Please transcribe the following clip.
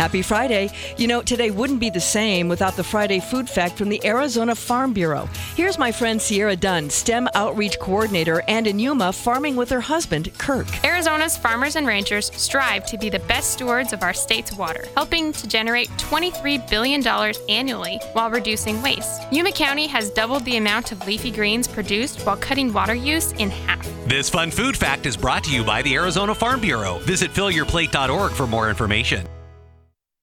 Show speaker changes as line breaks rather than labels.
Happy Friday. You know, today wouldn't be the same without the Friday Food Fact from the Arizona Farm Bureau. Here's my friend Sierra Dunn, STEM Outreach Coordinator, and in Yuma, farming with her husband, Kirk.
Arizona's farmers and ranchers strive to be the best stewards of our state's water, helping to generate $23 billion annually while reducing waste. Yuma County has doubled the amount of leafy greens produced while cutting water use in half.
This fun food fact is brought to you by the Arizona Farm Bureau. Visit fillyourplate.org for more information.